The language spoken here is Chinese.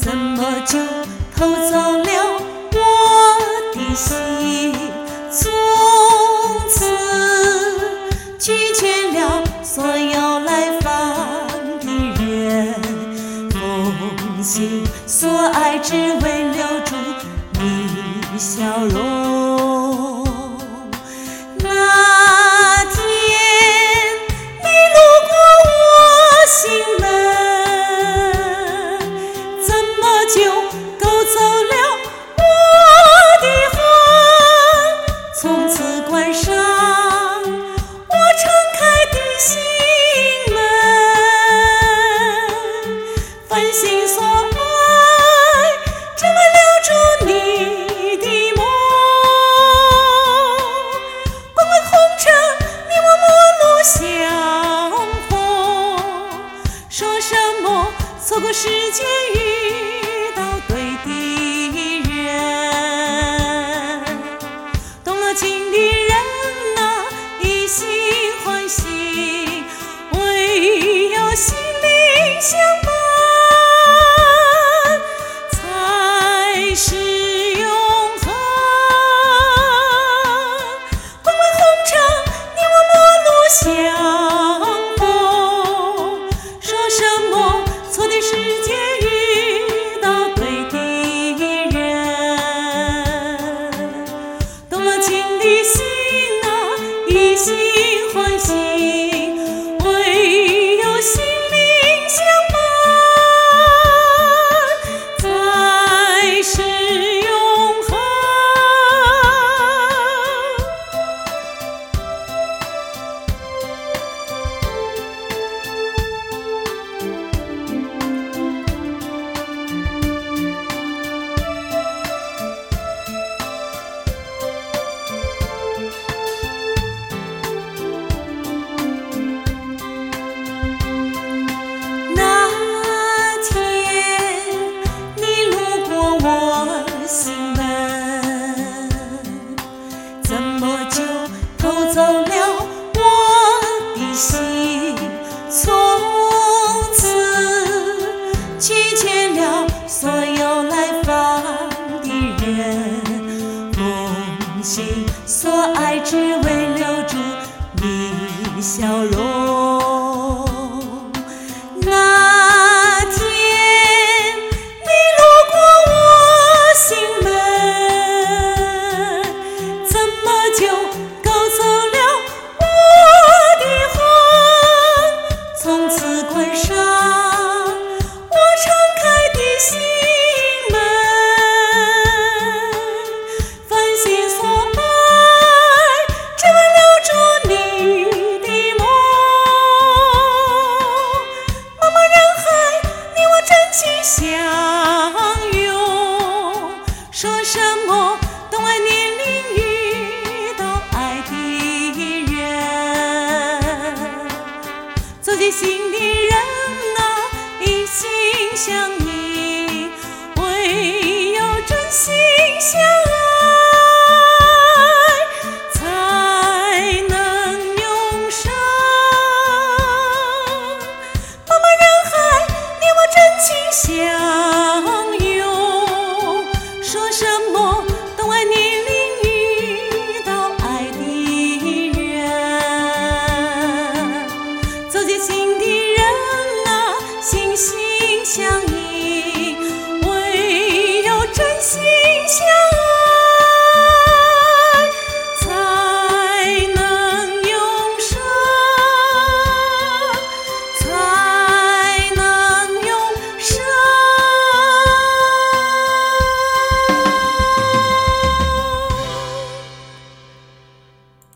怎么就偷走了我的心？从此拒绝了所有来访的人，奉献所爱，只为留住你笑容。那天你路过我心门，怎么就勾走了我的魂？从此关上我敞开的心门，繁星所爱，只为留住你的梦。滚滚红尘，你我陌路相逢，说什么错过时间遇到对的人？动了情的人啊，一心欢喜，唯有心灵相伴，才是永恒。滚滚红尘，你我陌路相逢，说什么错的时间遇到对的人？动了情的心啊，一心欢喜，唯有心灵相伴，才是永恒。那天你路过我心门，怎么就偷走了我的心？从此拒绝了所有来访的人，奉献所爱，只为留住你笑容。那天你路过我心门，怎么就勾走了我的魂？从此关上我敞开的心门，繁星所爱，只为留住你的梦。茫茫人海，你我真情相拥，说什么懂爱年龄遇到爱的人？走进心的人啊，一心相依，唯有真心相爱，才能永生。茫茫人海，你我真情相拥，说什么懂爱年龄遇到爱的人？走进心的人啊，心心相印。